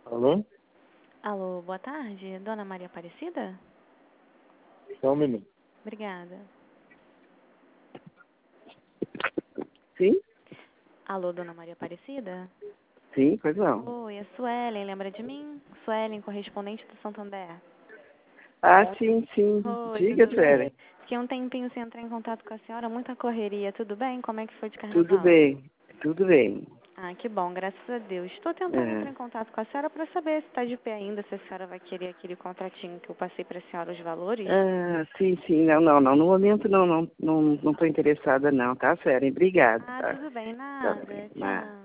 Alô? Alô, boa tarde. Dona Maria Aparecida? Só um minuto. Obrigada. Sim? Alô, Dona Maria Aparecida? Sim, pois não. Oi, é Suelen, lembra de mim? Suelen, correspondente do Santander. Ah, sim, sim. Oi, Diga, tudo bem? Suelen. Fiquei um tempinho sem entrar em contato com a senhora, muita correria. Tudo bem? Como é que foi de Tudo carnaval? bem, tudo bem. Ah, que bom, graças a Deus. Estou tentando É. entrar em contato com a senhora para saber se está de pé ainda, se a senhora vai querer aquele contratinho que eu passei para a senhora, os valores. Ah, sim, sim. Não. No momento não estou interessada não, tá, Suelen? Obrigado, Ah, tá? tudo bem, Tá bem. nada. Mas... Tchau.